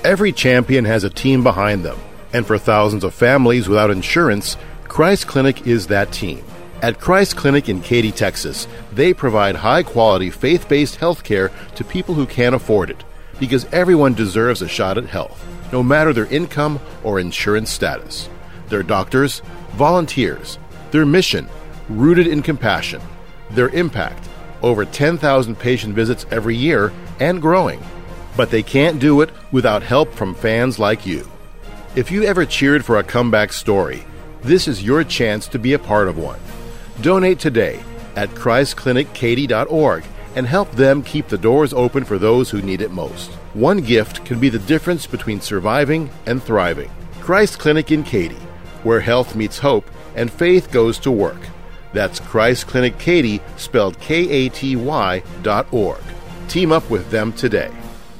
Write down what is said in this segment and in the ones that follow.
Every champion has a team behind them, and for thousands of families without insurance, Christ Clinic is that team. At Christ Clinic in Katy, Texas, they provide high-quality, faith-based health care to people who can't afford it, because everyone deserves a shot at health, no matter their income or insurance status. Their doctors, volunteers, their mission, rooted in compassion, their impact, over 10,000 patient visits every year and growing. But they can't do it without help from fans like you. If you ever cheered for a comeback story, this is your chance to be a part of one. Donate today at ChristClinicKaty.org and help them keep the doors open for those who need it most. One gift can be the difference between surviving and thriving. Christ Clinic in Katy, where health meets hope and faith goes to work. That's Christ Clinic Katy, spelled KATY.org. Team up with them today.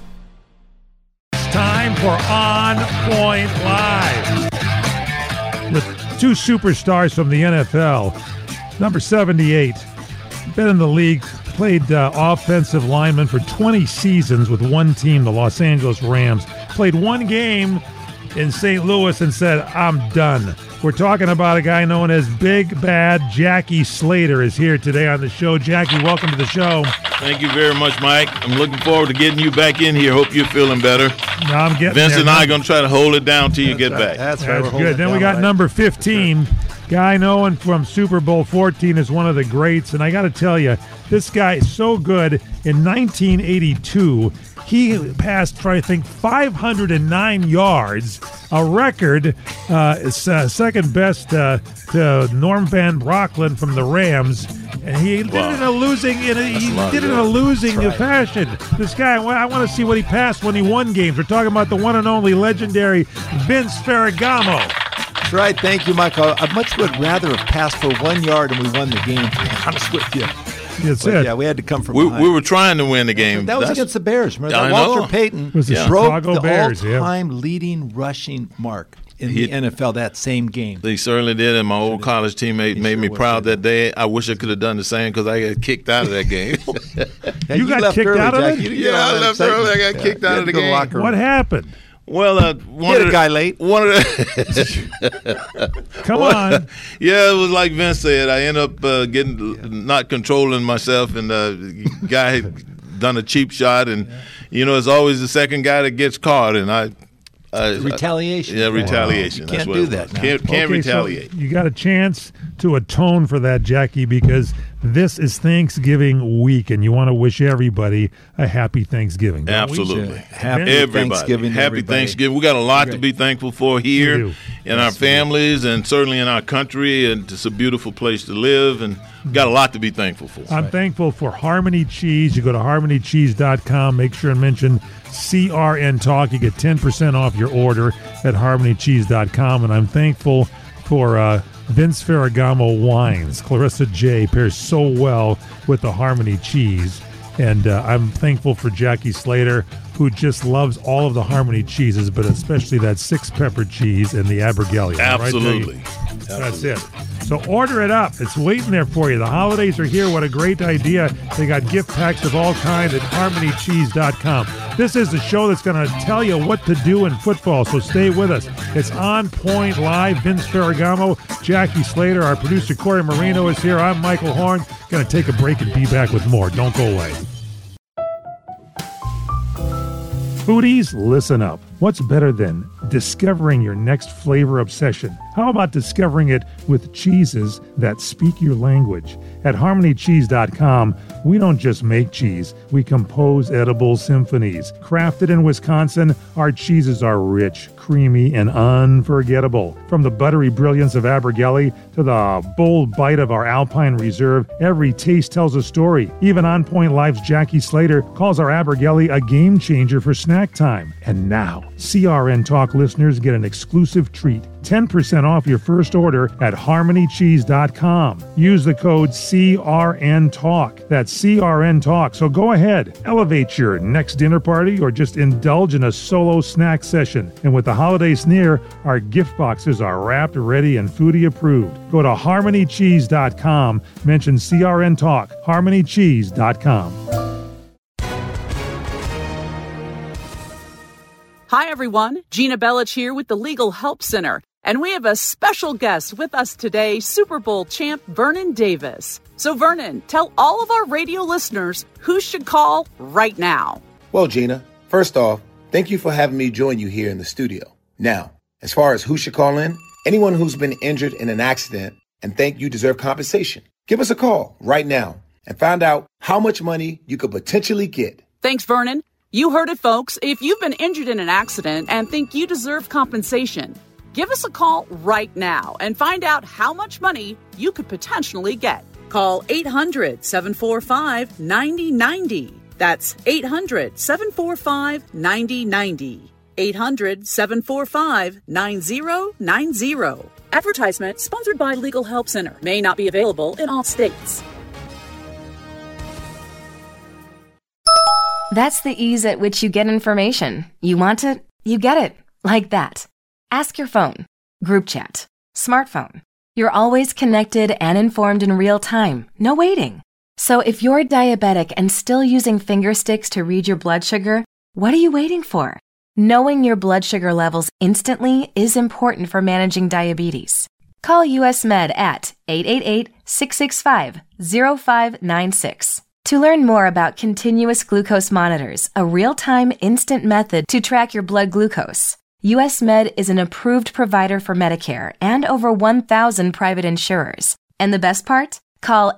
Time for On Point Live with two superstars from the NFL. Number 78, been in the league, played offensive lineman for 20 seasons with one team, the Los Angeles Rams. Played one game in St. Louis and said, I'm done. We're talking about a guy known as Big Bad Jackie Slater is here today on the show. Jackie, welcome to the show. Thank you very much, Mike. I'm looking forward to getting you back in here. Hope you're feeling better. No, I'm getting Vince there. and I are going to try to hold it down till you get back. That's good. Then we got number 15, guy known from Super Bowl 14 as one of the greats. And I got to tell you, this guy is so good. In 1982, he passed for, I think, 509 yards, a record, second best to Norm Van Brocklin from the Rams. And he did it in a losing fashion. This guy, I want to see what he passed when he won games. We're talking about the one and only legendary Vince Ferragamo. That's right. Thank you, Michael. I much would rather have passed for 1 yard and we won the game, to be honest with you. That's it. Yeah, we had to come from behind. We were trying to win the game. That was against the Bears. Remember that? I know. Walter Payton was the broke Chicago the Bears, all-time leading rushing mark in the NFL that same game. They certainly did, and my old college teammate made me proud that day. I wish I could have done the same because I got kicked out of that game. You got kicked out of it? Yeah, I left early. I got kicked out of the game. What happened? Well, hit a guy late. One of the Come on. Yeah, it was like Vince said. I ended up not controlling myself, and the guy had done a cheap shot, and it's always the second guy that gets caught, and retaliation. Yeah, retaliation. You can't do that. Can't retaliate. So you got a chance to atone for that, Jackie, because this is Thanksgiving week, and you want to wish everybody a happy Thanksgiving. Absolutely. Happy Thanksgiving. Happy Thanksgiving. We got a lot to be thankful for here in our families and certainly in our country, and it's a beautiful place to live, and got a lot to be thankful for. I'm thankful for Harmony Cheese. You go to harmonycheese.com. Make sure and mention CRN Talk. You get 10% off your order at harmonycheese.com. And I'm thankful for Vince Ferragamo wines. Clarissa J. pairs so well with the Harmony Cheese. And I'm thankful for Jackie Slater, who just loves all of the Harmony cheeses, but especially that 6-pepper cheese and the Abergele. Absolutely. Right, that's it. So order it up. It's waiting there for you. The holidays are here. What a great idea. They got gift packs of all kinds at harmonycheese.com. This is the show that's going to tell you what to do in football, so stay with us. It's On Point Live. Vince Ferragamo, Jackie Slater, our producer Corey Marino is here. I'm Michael Horn. Going to take a break and be back with more. Don't go away. Foodies, listen up. What's better than discovering your next flavor obsession? How about discovering it with cheeses that speak your language? At harmonycheese.com, we don't just make cheese, we compose edible symphonies. Crafted in Wisconsin, our cheeses are rich, creamy, and unforgettable. From the buttery brilliance of Abergele to the bold bite of our Alpine Reserve, every taste tells a story. Even On Point Live's Jackie Slater calls our Abergele a game changer for snack time. And now, CRN Talk listeners get an exclusive treat. 10% off your first order at harmonycheese.com. Use the code CRNTalk. That's CRN Talk. So go ahead, elevate your next dinner party or just indulge in a solo snack session. And with the holidays near, our gift boxes are wrapped, ready, and foodie approved. Go to harmonycheese.com. Mention CRN Talk. harmonycheese.com. Hi, everyone. Gina Bellich here with the Legal Help Center. And we have a special guest with us today, Super Bowl champ Vernon Davis. So, Vernon, tell all of our radio listeners who should call right now. Well, Gina, first off, thank you for having me join you here in the studio. Now, as far as who should call in, anyone who's been injured in an accident and think you deserve compensation, give us a call right now and find out how much money you could potentially get. Thanks, Vernon. You heard it, folks. If you've been injured in an accident and think you deserve compensation, give us a call right now and find out how much money you could potentially get. Call 800-745-9090. That's 800-745-9090. 800-745-9090. Advertisement sponsored by Legal Help Center. May not be available in all states. That's the ease at which you get information. You want it, you get it. Like that. Ask your phone. Group chat. Smartphone. You're always connected and informed in real time. No waiting. So if you're diabetic and still using finger sticks to read your blood sugar, what are you waiting for? Knowing your blood sugar levels instantly is important for managing diabetes. Call US Med at 888-665-0596. To learn more about continuous glucose monitors, a real-time instant method to track your blood glucose, US Med is an approved provider for Medicare and over 1,000 private insurers. And the best part? Call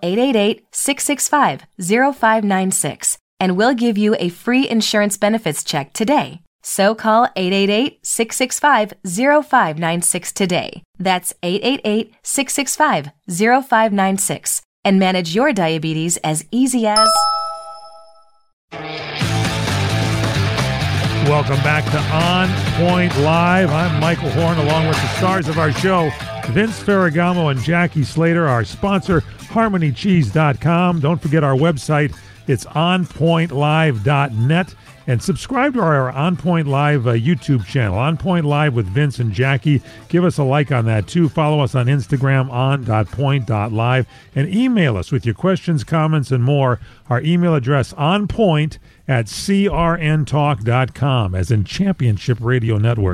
888-665-0596 and we'll give you a free insurance benefits check today. So call 888-665-0596 today. That's 888-665-0596. And manage your diabetes as easy as... Welcome back to On Point Live. I'm Michael Horn, along with the stars of our show, Vince Ferragamo and Jackie Slater. Our sponsor, HarmonyCheese.com. Don't forget our website. It's onpointlive.net. And subscribe to our On Point Live YouTube channel, On Point Live with Vince and Jackie. Give us a like on that, too. Follow us on Instagram, on.point.live. And email us with your questions, comments, and more. Our email address, onpoint@crntalk.com, as in Championship Radio Network.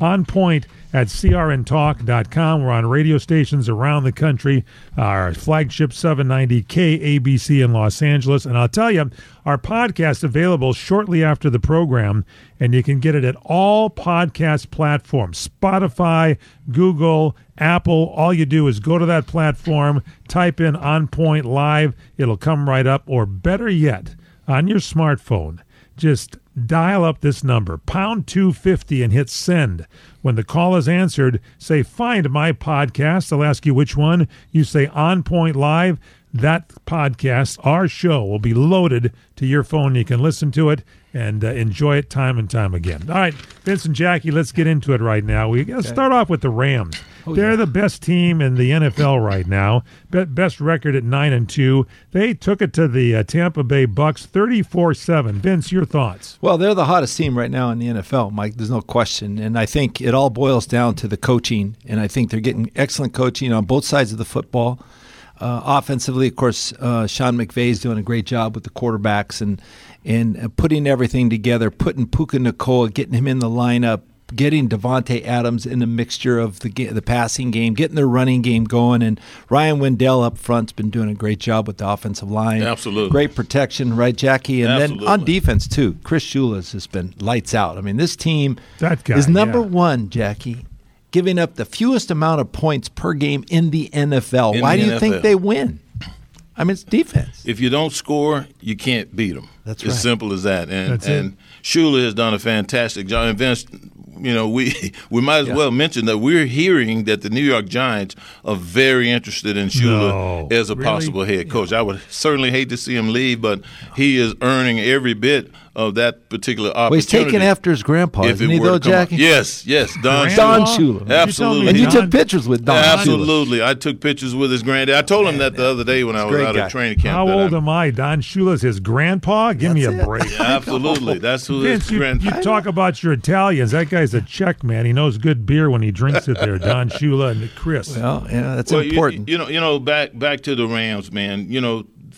onpoint@crntalk.com. We're on radio stations around the country. Our flagship 790 KABC in Los Angeles. And I'll tell you, our podcast available shortly after the program, and you can get it at all podcast platforms, Spotify, Google, Apple. All you do is go to that platform, type in On Point Live. It'll come right up. Or better yet, on your smartphone, just dial up this number, pound 250, and hit send. When the call is answered, say, find my podcast. They'll ask you which one. You say On Point Live. That podcast, our show, will be loaded to your phone. You can listen to it and enjoy it time and time again. All right, Vince and Jackie, let's get into it right now. We got to start off with the Rams. They're the best team in the NFL right now. Best record at 9-2. They took it to the Tampa Bay Bucks 34-7. Vince, your thoughts? Well, they're the hottest team right now in the NFL, Mike. There's no question. And I think it all boils down to the coaching. And I think they're getting excellent coaching on both sides of the football. Offensively, of course, Sean McVay is doing a great job with the quarterbacks and putting everything together, putting Puka Nacua, getting him in the lineup, getting Devontae Adams in the mixture of the passing game, getting their running game going, and Ryan Wendell up front's been doing a great job with the offensive line. Absolutely. Great protection, right, Jackie? And Absolutely. then on defense, too, Chris Shula's has been lights out. I mean, this team is number one, Jackie, giving up the fewest amount of points per game in the NFL. Why do you think they win? I mean, it's defense. If you don't score, you can't beat them. That's right. As simple as that. And Shula has done a fantastic job. And Vince, you know, we might as well mention that we're hearing that the New York Giants are very interested in Shula as a possible head coach. I would certainly hate to see him leave, but he is earning every bit of that particular opportunity. Well, he's taking after his grandpa, isn't he, though, Jackie? Yes, Don Shula. Absolutely. And you took pictures with Don Shula. Absolutely. I took pictures with his granddad. I told him that the other day when I was out at training camp. How old am I? Don Shula's his grandpa? Give me a break. Yeah, absolutely. That's who Vince, his grandpa. You talk about your Italians. That guy's a Czech man. He knows good beer when he drinks it there. Don Shula and Chris. Well, yeah, that's important. You know, back to the Rams, man. You know,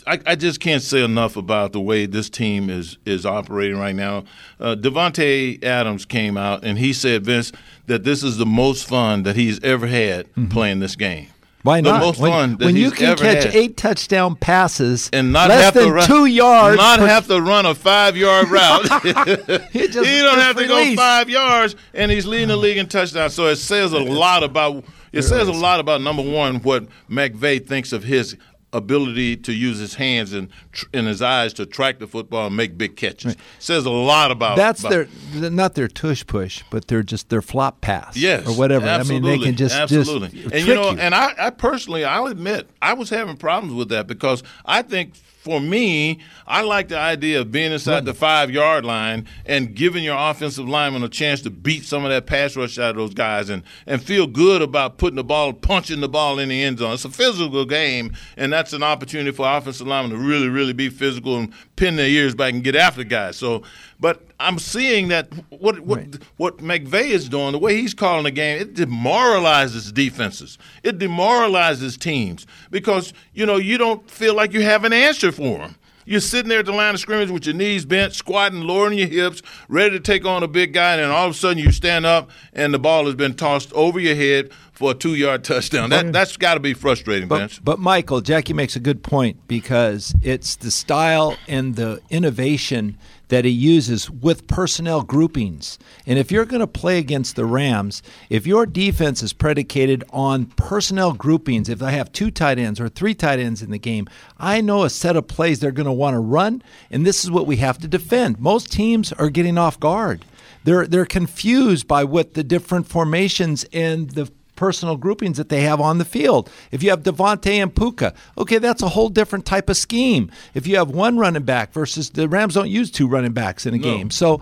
I just can't say enough about the way this team is operating right now. Davante Adams came out and he said, Vince, that this is the most fun that he's ever had playing this game. Why not? The most fun that when he's you can ever catch had. 8 touchdown passes And not less have than to run 2 yards, have to run a 5-yard route. he don't have to go 5 yards, and he's leading the league in touchdowns. So it says a lot about number one, what McVay thinks of his ability to use his hands and his eyes to track the football and make big catches. Right. Says a lot about their not their tush push, but their flop pass, yes, or whatever. Absolutely. I mean, they can just absolutely. Just and trick you know, you. and I personally, I'll admit, I was having problems with that because I think. For me, I like the idea of being inside the 5-yard line and giving your offensive lineman a chance to beat some of that pass rush out of those guys and feel good about punching the ball in the end zone. It's a physical game, and that's an opportunity for offensive linemen to really, really be physical and pin their ears back and get after guys. So, but I'm seeing that what McVay is doing, the way he's calling the game, it demoralizes defenses. It demoralizes teams because, you know, you don't feel like you have an answer for them. You're sitting there at the line of scrimmage with your knees bent, squatting, lowering your hips, ready to take on a big guy, and then all of a sudden you stand up and the ball has been tossed over your head for a 2-yard touchdown. That's got to be frustrating, Vince. But Michael, Jackie makes a good point because it's the style and the innovation that he uses with personnel groupings. And if you're going to play against the Rams, if your defense is predicated on personnel groupings, if I have 2 tight ends or 3 tight ends in the game, I know a set of plays they're going to want to run, and this is what we have to defend. Most teams are getting off guard. They're confused by what the different formations and the personal groupings that they have on the field. If you have Davante and Puka, okay, that's a whole different type of scheme. If you have 1 running back versus the Rams don't use 2 running backs in a game. So,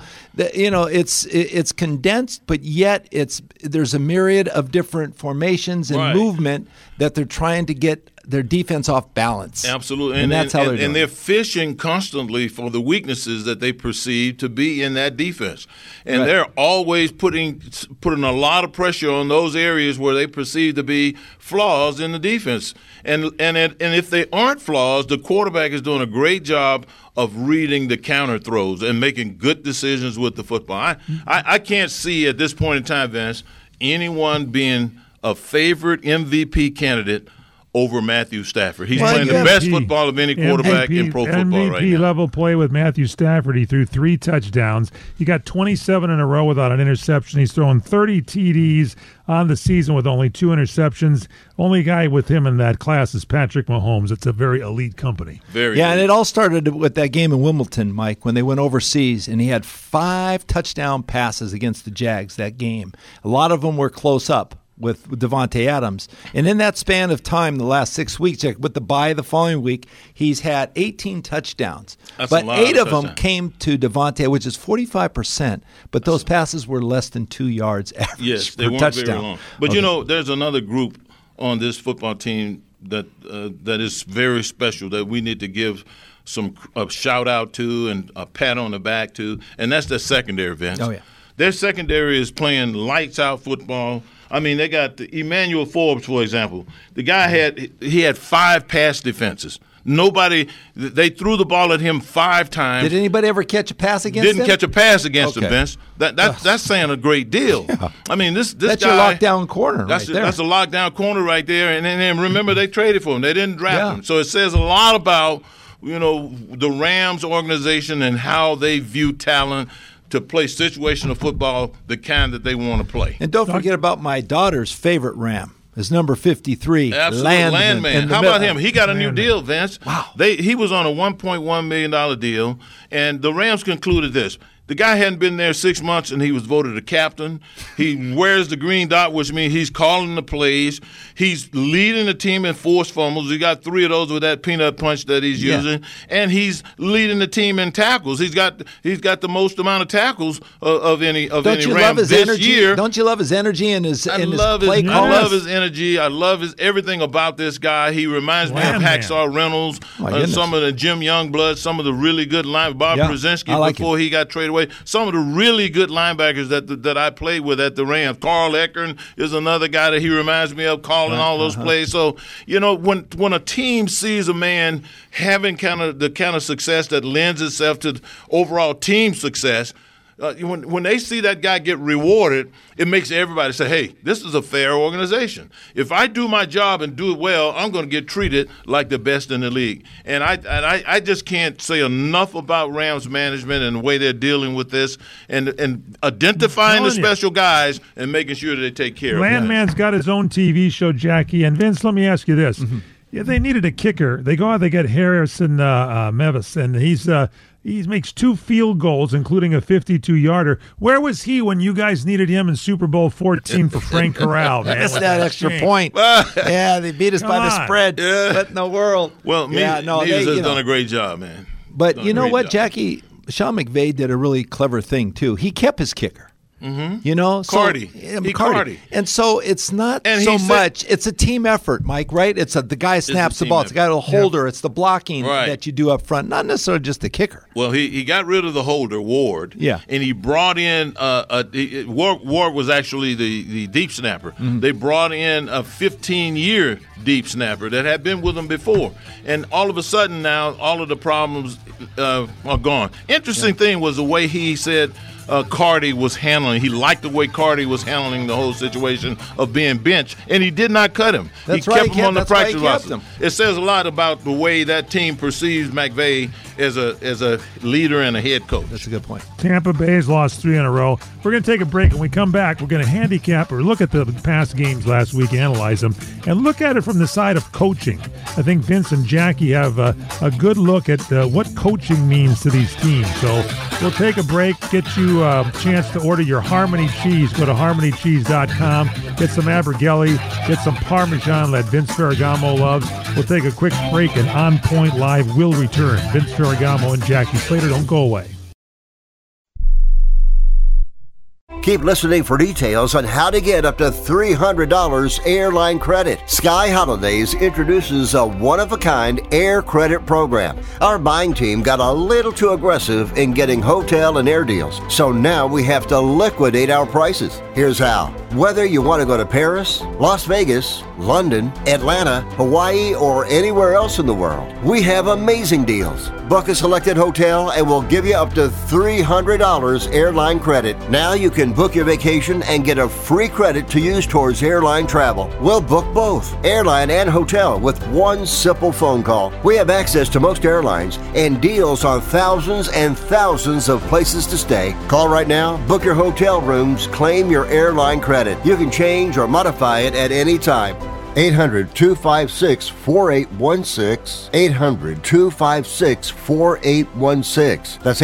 it's condensed, but yet there's a myriad of different formations and movement that they're trying to get their defense off balance. Absolutely. And that's how they're doing it. And they're fishing constantly for the weaknesses that they perceive to be in that defense. And they're always putting a lot of pressure on those areas where they perceive to be flaws in the defense. And if they aren't flaws, the quarterback is doing a great job of reading the counter throws and making good decisions with the football. I can't see at this point in time, Vince, anyone being a favorite MVP candidate over Matthew Stafford. He's playing the best football of any quarterback in pro football right now. MVP level play with Matthew Stafford. He threw 3 touchdowns. He got 27 in a row without an interception. He's thrown 30 TDs on the season with only 2 interceptions. Only guy with him in that class is Patrick Mahomes. It's a very elite company. Very and it all started with that game in Wimbledon, Mike, when they went overseas, and he had 5 touchdown passes against the Jags that game. A lot of them were close up with Davante Adams. And in that span of time, the last 6 weeks, with the bye the following week, he's had 18 touchdowns. But 8 of them came to Davante, which is 45%. But those passes were less than 2 yards average yes, they per weren't touchdown. Very long. But, you know, there's another group on this football team that is very special that we need to give a shout-out to and a pat on the back to, and that's the secondary, Vince. Oh, yeah. Their secondary is playing lights-out football. I mean, they got Emmanuel Forbes, for example. The guy had 5 pass defenses. They threw the ball at him 5 times. Did anybody ever catch a pass against him? Didn't catch a pass against him, Vince. That's saying a great deal. Yeah. I mean, this that's guy, your lockdown corner that's right there. That's a lockdown corner right there. And then remember, they traded for him. They didn't draft him. So it says a lot about, you know, the Rams organization and how they view talent to play situational football, the kind that they want to play. And don't forget about my daughter's favorite Ram. Is number 53, Landman. How about him? He got a new deal, Vince. Wow. He was on a $1.1 million deal, and the Rams concluded this. The guy hadn't been there 6 months, and he was voted a captain. He wears the green dot, which means he's calling the plays. He's leading the team in forced fumbles. He got 3 of those with that peanut punch that he's using, and he's leading the team in tackles. He's got the most amount of tackles of any Ram this year. Don't you love his energy and his play calling? I love his energy. I love everything about this guy. He reminds me of Hacksaw Reynolds, some of the Jim Youngblood, some of the really good line. Bob Brzezinski before he got traded. situation. Some of the really good linebackers that I played with at the Rams. Carl Eckern is another guy that he reminds me of, calling all those plays. So, when a team sees a man having the kind of success that lends itself to overall team success, when they see that guy get rewarded, it makes everybody say, hey, this is a fair organization. If I do my job and do it well, I'm going to get treated like the best in the league. And I just can't say enough about Rams management and the way they're dealing with this and identifying the special guys and making sure that they take care of them. Landman's got his own TV show, Jackie. And Vince, let me ask you this. Yeah, they needed a kicker. They go out, they get Harrison Mevis, and he makes 2 field goals, including a 52-yarder. Where was he when you guys needed him in Super Bowl 14 for Frank Corral? That's that extra point. Yeah, they beat us by the spread. Yeah. What in the world? Well, Mevis has done a great job, man. But you know what, Jackie? Sean McVay did a really clever thing, too. He kept his kicker. Cardi. Cardi. And so it's not much. It's a team effort, Mike, right? It's the guy snaps the ball. It's the guy, the holder. It's the blocking that you do up front, not necessarily just the kicker. Well, he got rid of the holder, Ward. Yeah. And he brought in Ward was actually the deep snapper. They brought in a 15-year deep snapper that had been with him before. And all of a sudden now, all of the problems are gone. Interesting thing was the way he said Cardi was handling. He liked the way Cardi was handling the whole situation of being benched, and he did not cut him. He kept him on the practice roster. It says a lot about the way that team perceives McVay as a leader and a head coach. That's a good point. Tampa Bay has lost 3 in a row. We're going to take a break. When we come back, we're going to handicap or look at the past games last week, analyze them, and look at it from the side of coaching. I think Vince and Jackie have a good look at what coaching means to these teams. So we'll take a break, get you a chance to order your Harmony Cheese. Go to harmonycheese.com, get some Abergelli, get some Parmesan that Vince Ferragamo loves. We'll take a quick break, and On Point Live will return. Vince Ferragamo and Jackie Slater, don't go away. Keep listening for details on how to get up to $300 airline credit. Sky Holidays introduces a one-of-a-kind air credit program. Our buying team got a little too aggressive in getting hotel and air deals, so now we have to liquidate our prices. Here's how. Whether you want to go to Paris, Las Vegas, London, Atlanta, Hawaii, or anywhere else in the world, we have amazing deals. Book a selected hotel and we'll give you up to $300 airline credit. Now you can book your vacation and get a free credit to use towards airline travel. We'll book both, airline and hotel, with one simple phone call. We have access to most airlines and deals on thousands and thousands of places to stay. Call right now, book your hotel rooms, claim your airline credit. You can change or modify it at any time. 800-256-4816. 800-256-4816. That's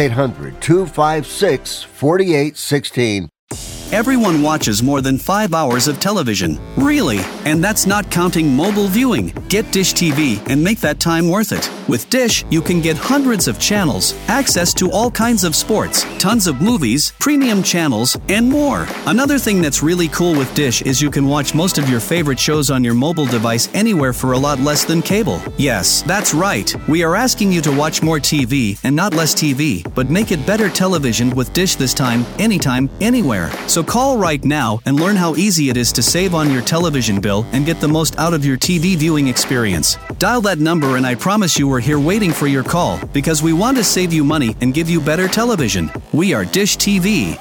800-256-4816. Everyone watches more than 5 hours of television. Really? And that's not counting mobile viewing. Get Dish TV and make that time worth it. With Dish, you can get hundreds of channels, access to all kinds of sports, tons of movies, premium channels, and more. Another thing that's really cool with Dish is you can watch most of your favorite shows on your mobile device anywhere for a lot less than cable. Yes, that's right. We are asking you to watch more TV and not less TV, but make it better television with Dish this time, anytime, anywhere. So call right now and learn how easy it is to save on your television bill and get the most out of your TV viewing experience. Dial that number and I promise you we're here waiting for your call because we want to save you money and give you better television. We are Dish TV.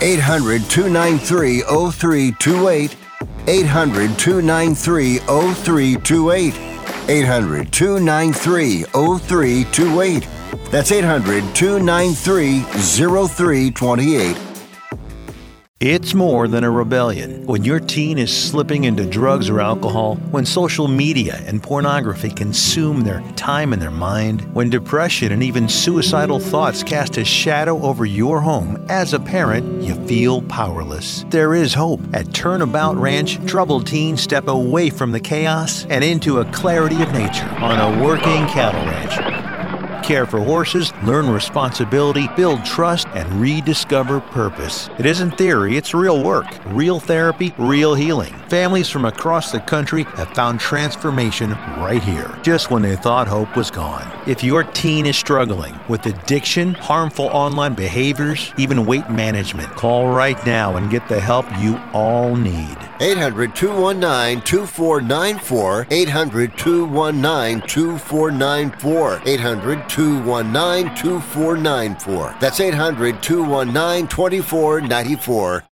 800-293-0328. 800-293-0328. 800-293-0328. That's 800-293-0328. It's more than a rebellion. When your teen is slipping into drugs or alcohol, when social media and pornography consume their time and their mind, when depression and even suicidal thoughts cast a shadow over your home, as a parent, you feel powerless. There is hope. At Turnabout Ranch, troubled teens step away from the chaos and into a clarity of nature on a working cattle ranch. care for horses, learn responsibility, build trust, and rediscover purpose. It isn't theory, it's real work. Real therapy, real healing. Families from across the country have found transformation right here, just when they thought hope was gone. If your teen is struggling with addiction, harmful online behaviors, even weight management, call right now and get the help you all need. 800-219-2494. 800-219-2494. 800-219-2494. That's 800-219-2494.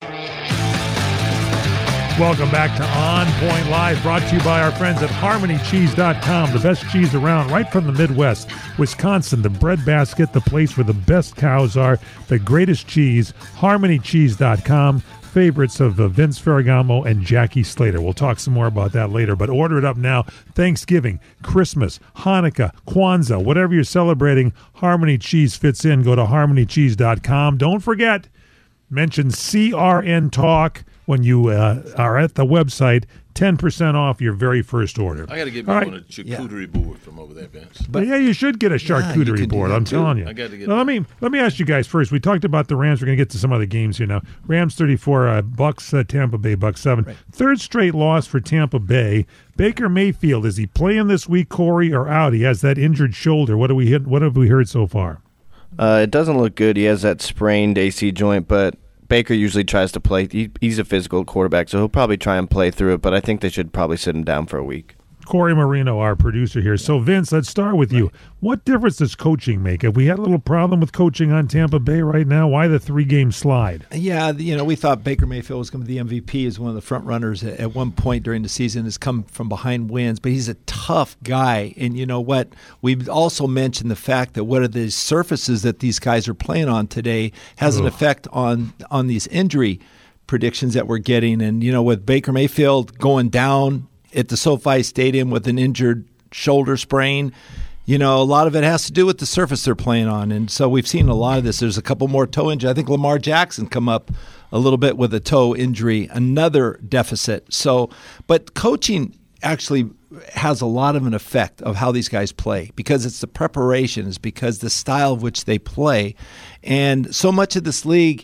Welcome back to On Point Live, brought to you by our friends at HarmonyCheese.com, the best cheese around, right from the Midwest. Wisconsin, the breadbasket, the place where the best cows are, the greatest cheese, HarmonyCheese.com. Favorites of Vince Ferragamo and Jackie Slater. We'll talk some more about that later, but order it up now. Thanksgiving, Christmas, Hanukkah, Kwanzaa, whatever you're celebrating, Harmony Cheese fits in. Go to HarmonyCheese.com. Don't forget, mention CRN Talk when you are at the website. 10% off your very first order. I got to get me on a charcuterie board from over there, Vince. But yeah, you should get a charcuterie board. I'm telling you. I got to get. Now, let me ask you guys first. We talked about the Rams. We're going to get to some other games here now. Rams 34, Bucks Tampa Bay Bucks 7. Right. Third straight loss for Tampa Bay. Baker Mayfield, is he playing this week, Corey, or out? He has that injured shoulder. What have we heard so far? It doesn't look good. He has that sprained AC joint, but Baker usually tries to play. He's a physical quarterback, so he'll probably try and play through it, but I think they should probably sit him down for a week. Corey Marino, our producer here. So, Vince, let's start with you. What difference does coaching make? Have we had a little problem with coaching on Tampa Bay right now? Why the 3-game slide? Yeah, we thought Baker Mayfield was going to be the MVP as one of the front runners at one point during the season, has come from behind wins, but he's a tough guy. And you know what? We've also mentioned the fact that what are the surfaces that these guys are playing on today has an effect on these injury predictions that we're getting. And, with Baker Mayfield going down at the SoFi Stadium with an injured shoulder sprain, a lot of it has to do with the surface they're playing on. And so we've seen a lot of this. There's a couple more toe injuries. I think Lamar Jackson come up a little bit with a toe injury, another deficit. So, but coaching actually has a lot of an effect of how these guys play, because it's the preparation, it's because the style of which they play. And so much of this league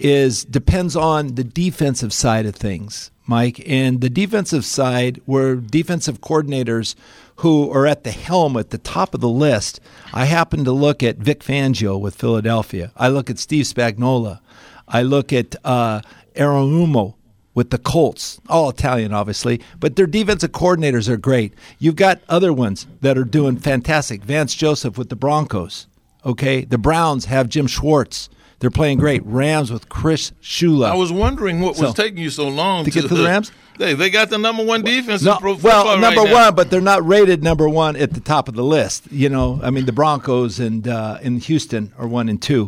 depends on the defensive side of things, Mike. And the defensive side, where defensive coordinators who are at the helm at the top of the list, I happen to look at Vic Fangio with Philadelphia. I look at Steve Spagnuolo. I look at Arumo with the Colts, all Italian, obviously, but their defensive coordinators are great. You've got other ones that are doing fantastic. Vance Joseph with the Broncos, okay? The Browns have Jim Schwartz. They're playing great. Rams with Chris Shula. I was wondering what was taking you so long to get to the Rams. They got the number one defense in pro football well, number right one, now. but they're not rated number one at the top of the list. The Broncos and in Houston are 1 and 2,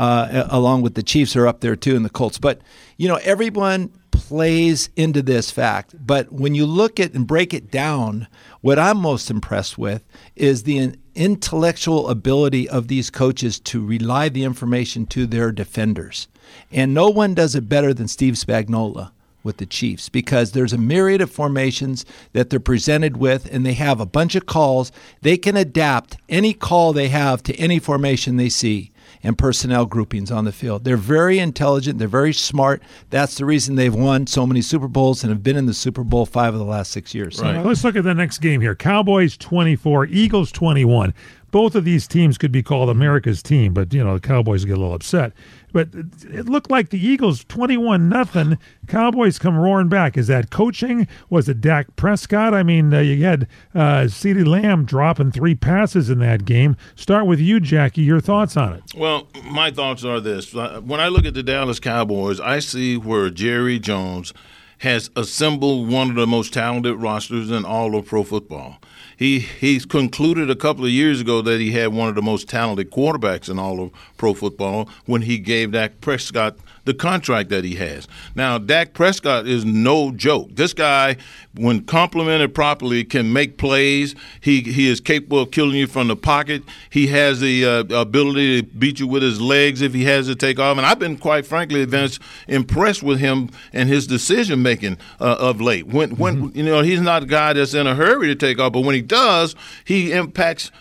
along with the Chiefs are up there too, and the Colts. But everyone plays into this fact. But when you look at and break it down, what I'm most impressed with is the intellectual ability of these coaches to relay the information to their defenders. And no one does it better than Steve Spagnuolo with the Chiefs, because there's a myriad of formations that they're presented with, and they have a bunch of calls. They can adapt any call they have to any formation they see and personnel groupings on the field. They're very intelligent. They're very smart. That's the reason they've won so many Super Bowls and have been in the Super Bowl 5 of the last 6 years. Right. Let's look at the next game here. Cowboys 24, Eagles 21. Both of these teams could be called America's team, but, the Cowboys get a little upset. But it looked like the Eagles 21-0. Cowboys come roaring back. Is that coaching? Was it Dak Prescott? I mean, you had CeeDee Lamb dropping 3 passes in that game. Start with you, Jackie. Your thoughts on it? Well, my thoughts are this. When I look at the Dallas Cowboys, I see where Jerry Jones has assembled one of the most talented rosters in all of pro football. He's concluded a couple of years ago that he had one of the most talented quarterbacks in all of pro football when he gave Dak Prescott the contract that he has. Now, Dak Prescott is no joke. This guy, when complemented properly, can make plays. He is capable of killing you from the pocket. He has the ability to beat you with his legs if he has to take off. And I've been, quite frankly, Vince, impressed with him and his decision-making making of late. When he's not a guy that's in a hurry to take off, but when he does, he impacts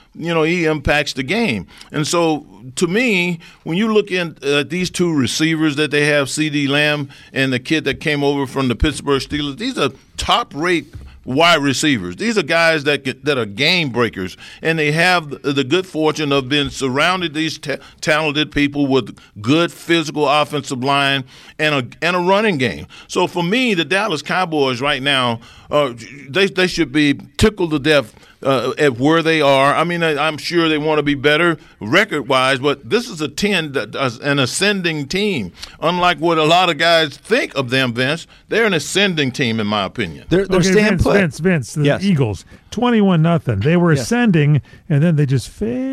the game. And so, to me, when you look at these two receivers that they have, C.D. Lamb and the kid that came over from the Pittsburgh Steelers, these are top-rate wide receivers. These are guys that are game breakers, and they have the good fortune of being surrounded these talented people with good physical offensive line and a running game. So for me, the Dallas Cowboys right now, they should be tickled to death at where they are. I mean, I'm sure they want to be better record-wise, but this is an ascending team. Unlike what a lot of guys think of them, Vince, they're an ascending team, in my opinion. They're staying put. Vince, the Eagles, 21-0. They were ascending, and then they just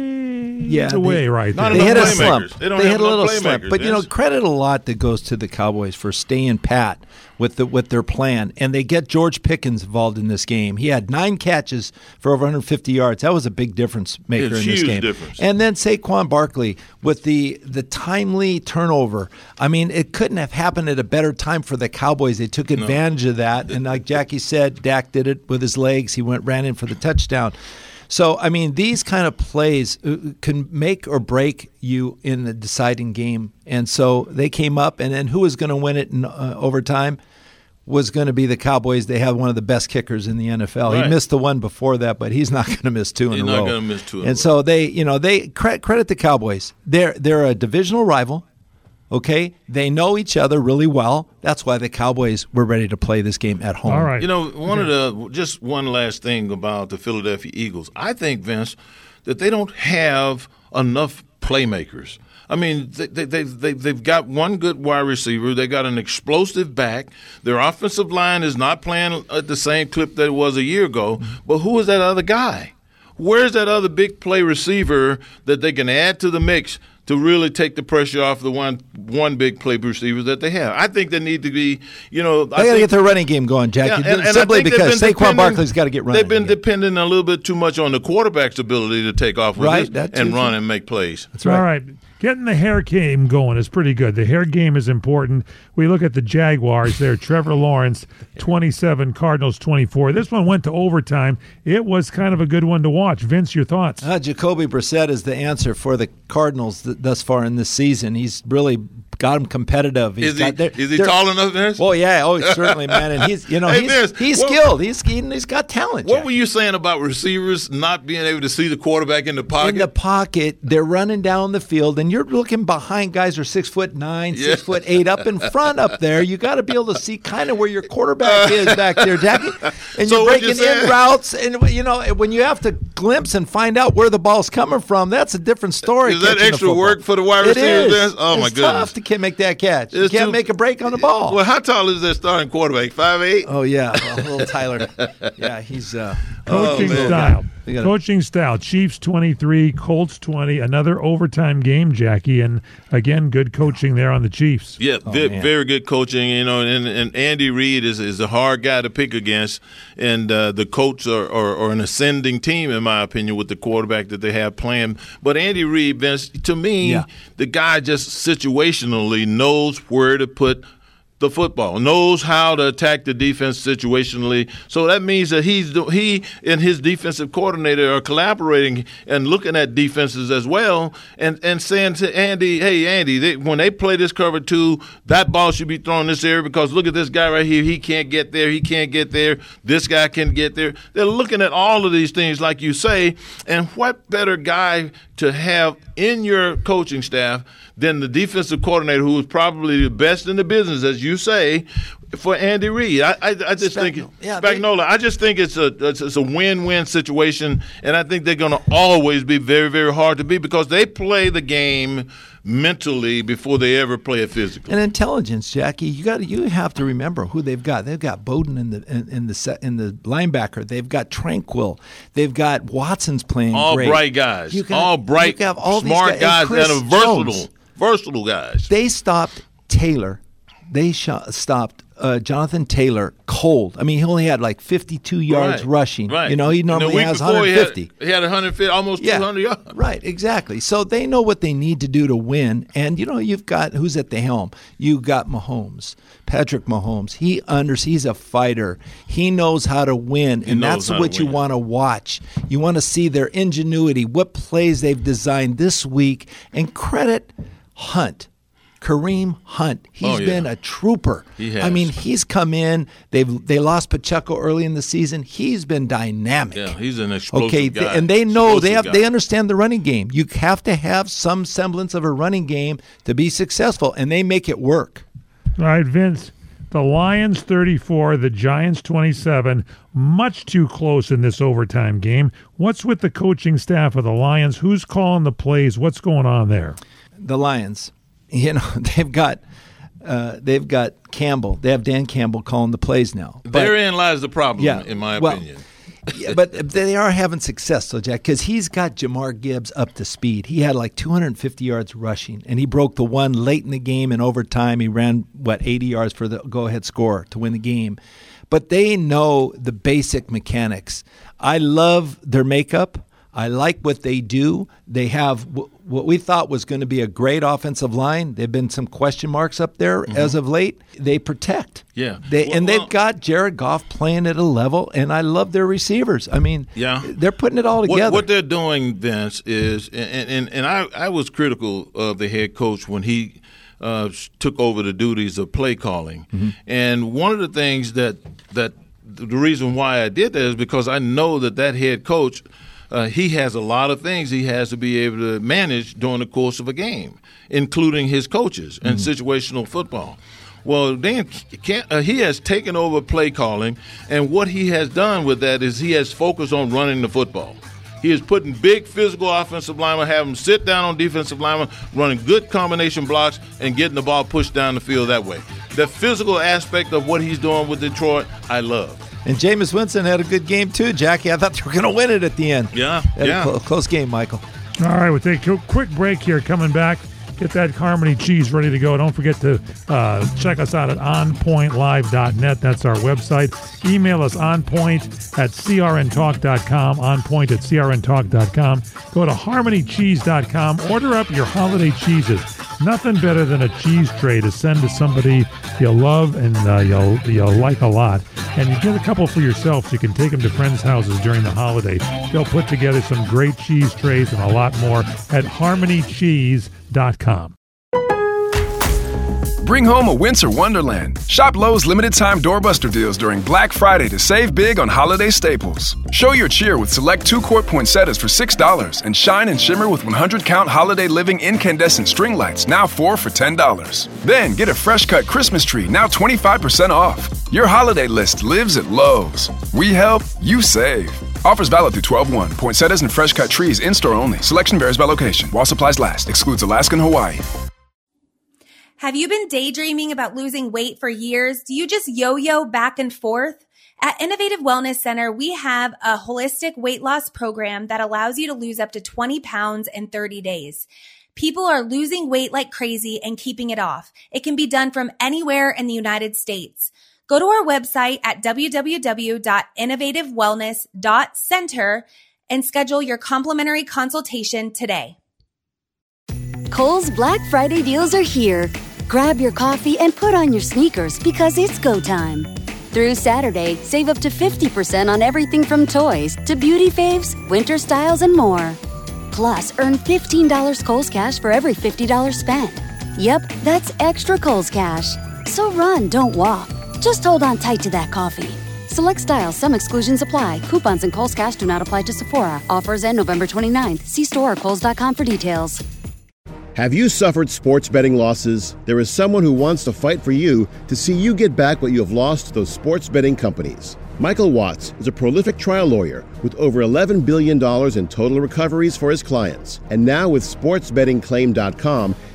fade away right there. They hit a slump. They hit a little slump. But, credit a lot that goes to the Cowboys for staying pat with their plan. And they get George Pickens involved in this game. He had 9 catches for over 150 yards. That was a big difference maker in this game. Difference. And then Saquon Barkley with the timely turnover. I mean, it couldn't have happened at a better time for the Cowboys. They took advantage of that. And like Jackie said, Dak did it with his legs. He ran in for the touchdown. So, I mean, these kind of plays can make or break you in the deciding game. And so they came up, and then who was going to win it in overtime was going to be the Cowboys. They have one of the best kickers in the NFL. Right. He missed the one before that, but he's not going to miss two in a row. He's not going to miss two in a row. And so they credit the Cowboys. They're a divisional rival. Okay, they know each other really well. That's why the Cowboys were ready to play this game at home. All right. Just one last thing about the Philadelphia Eagles. I think, Vince, that they don't have enough playmakers. I mean, they've got one good wide receiver. They got an explosive back. Their offensive line is not playing at the same clip that it was a year ago. But who is that other guy? Where's that other big play receiver that they can add to the mix to really take the pressure off the one big play receiver that they have? I think they need to be, they got to get their running game going, Jackie. Simply because Saquon Barkley's got to get running. They've been dependent a little bit too much on the quarterback's ability to take off with and run and make plays. That's right. All right. Getting the hair game going is pretty good. The hair game is important. We look at the Jaguars there. Trevor Lawrence, 27, Cardinals 24. This one went to overtime. It was kind of a good one to watch. Vince, your thoughts? Jacoby Brissett is the answer for the Cardinals thus far in this season. He's really got him competitive. Is he tall enough, Vince? Oh yeah, certainly, man. And he's skilled. He's got talent. What were you saying about receivers not being able to see the quarterback in the pocket? In the pocket, they're running down the field, and you're looking behind guys who are 6'9", 6'8", up in front up there. You got to be able to see kind of where your quarterback is back there, Jackie. And so you're breaking in routes, and when you have to glimpse and find out where the ball's coming from, that's a different story. Is that extra work for the wide receivers? It is. Oh my goodness. Tough to make that catch. You can't make a break on the ball. Well, how tall is that starting quarterback? 5'8"? Oh, yeah. Little Tyler. Yeah, he's coaching style. Coaching style. Chiefs 23, Colts 20. Another overtime game, Jackie, and again, good coaching there on the Chiefs. Yeah, very good coaching. And Andy Reid is a hard guy to pick against, and the Colts are an ascending team, in my opinion, with the quarterback that they have playing. But Andy Reid, Vince, to me, the guy just situationally knows where to put the football, knows how to attack the defense situationally. So that means that he and his defensive coordinator are collaborating and looking at defenses as well and saying to Andy, hey, Andy, when they play this cover 2, that ball should be thrown in this area because look at this guy right here. He can't get there. He can't get there. This guy can get there. They're looking at all of these things like you say, and what better guy to have in your coaching staff than the defensive coordinator, who is probably the best in the business, as you say, for Andy Reid. I just think Spagnuolo. I just think it's a win-win situation, and I think they're going to always be very, very hard to beat because they play the game mentally before they ever play it physically. And intelligence, Jackie. You have to remember who they've got. They've got Bowden in the linebacker. They've got Tranquill. They've got Watson's playing all great. Bright guys. Smart guys, and versatile guys. They stopped Taylor they stopped Jonathan Taylor cold. I mean, he only had like 52 yards rushing. Right. You know, he normally has 150. He had 150, almost 200 yards. Right, exactly. So they know what they need to do to win. And, you know, you've got, who's at the helm? You've got Mahomes, Patrick Mahomes. He's a fighter. He knows how to win, and that's what you want to watch. You want to see their ingenuity, what plays they've designed this week, and credit Hunt. Kareem Hunt. He's been a trooper. He has. I mean, he's come in. They lost Pacheco early in the season. He's been dynamic. Yeah, he's an explosive guy. And they know they understand the running game. You have to have some semblance of a running game to be successful, and they make it work. All right, Vince. The Lions 34, the Giants 27. Much too close in this overtime game. What's with the coaching staff of the Lions? Who's calling the plays? What's going on there? The Lions. You know, they've got Campbell. They have Dan Campbell calling the plays now. Therein lies the problem, in my opinion. Yeah, but they are having success, though, Jack, because he's got Jahmyr Gibbs up to speed. He had like 250 yards rushing, and he broke the one late in the game in overtime. He ran, 80 yards for the go-ahead score to win the game. But they know the basic mechanics. I love their makeup. I like what they do. They have what we thought was going to be a great offensive line. There have been some question marks up there as of late. They protect. Yeah. They've got Jared Goff playing at a level, and I love their receivers. I mean, they're putting it all together. What they're doing, Vince, is, and I was critical of the head coach when he took over the duties of play calling. Mm-hmm. And one of the things that the reason why I did that is because I know that head coach – he has a lot of things he has to be able to manage during the course of a game, including his coaches and situational football. Well, then he has taken over play calling, and what he has done with that is he has focused on running the football. He is putting big physical offensive linemen, having them sit down on defensive linemen, running good combination blocks, and getting the ball pushed down the field that way. The physical aspect of what he's doing with Detroit, I love. And Jameis Winston had a good game too, Jackie. I thought they were going to win it at the end. Yeah, a close game, Michael. All right, we'll take a quick break here. Coming back, get that Harmony cheese ready to go. Don't forget to check us out at onpointlive.net. That's our website. Email us onpoint@crntalk.com, onpoint@crntalk.com. Go to harmonycheese.com. Order up your holiday cheeses. Nothing better than a cheese tray to send to somebody you love and you'll like a lot. And you get a couple for yourself so you can take them to friends' houses during the holiday. They'll put together some great cheese trays and a lot more at harmonycheese.com. Bring home a winter wonderland. Shop Lowe's limited-time doorbuster deals during Black Friday to save big on holiday staples. Show your cheer with select 2-quart poinsettias for $6 and shine and shimmer with 100-count Holiday Living incandescent string lights, now 4 for $10. Then get a fresh-cut Christmas tree, now 25% off. Your holiday list lives at Lowe's. We help, you save. Offers valid through 12/1. Poinsettias and fresh-cut trees in-store only. Selection varies by location. While supplies last. Excludes Alaska and Hawaii. Have you been daydreaming about losing weight for years? Do you just yo-yo back and forth? At Innovative Wellness Center, we have a holistic weight loss program that allows you to lose up to 20 pounds in 30 days. People are losing weight like crazy and keeping it off. It can be done from anywhere in the United States. Go to our website at www.innovativewellness.center and schedule your complimentary consultation today. Kohl's Black Friday deals are here. Grab your coffee and put on your sneakers because it's go time. Through Saturday, save up to 50% on everything from toys to beauty faves, winter styles, and more. Plus, earn $15 Kohl's Cash for every $50 spent. Yep, that's extra Kohl's Cash. So run, don't walk. Just hold on tight to that coffee. Select styles, some exclusions apply. Coupons and Kohl's Cash do not apply to Sephora. Offers end November 29th. See store or kohls.com for details. Have you suffered sports betting losses? There is someone who wants to fight for you to see you get back what you have lost to those sports betting companies. Michael Watts is a prolific trial lawyer with over $11 billion in total recoveries for his clients. And now with SportsBettingClaim.com,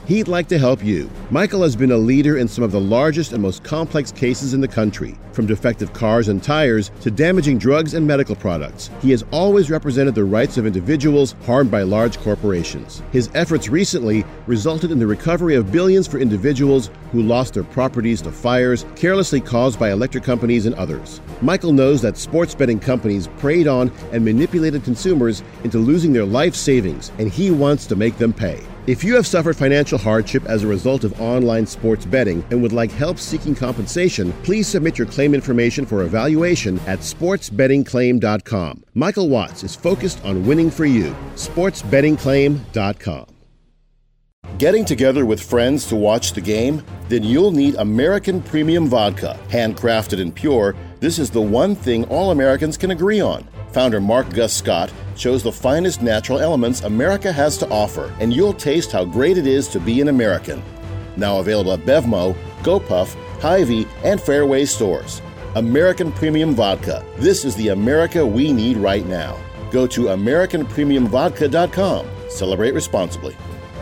He'd like to help you. Michael has been a leader in some of the largest and most complex cases in the country, from defective cars and tires to damaging drugs and medical products. He has always represented the rights of individuals harmed by large corporations. His efforts recently resulted in the recovery of billions for individuals who lost their properties to fires carelessly caused by electric companies and others. Michael knows that sports betting companies preyed on and manipulated consumers into losing their life savings, and he wants to make them pay. If you have suffered financial hardship as a result of online sports betting and would like help seeking compensation, please submit your claim information for evaluation at sportsbettingclaim.com. Michael Watts is focused on winning for you. sportsbettingclaim.com. Getting together with friends to watch the game? Then you'll need American Premium Vodka. Handcrafted and pure, this is the one thing all Americans can agree on. Founder Mark Gus Scott chose the finest natural elements America has to offer, and you'll taste how great it is to be an American. Now available at Bevmo, GoPuff, Hy-Vee, and Fairway stores. American Premium Vodka. This is the America we need right now. Go to AmericanPremiumVodka.com. Celebrate responsibly.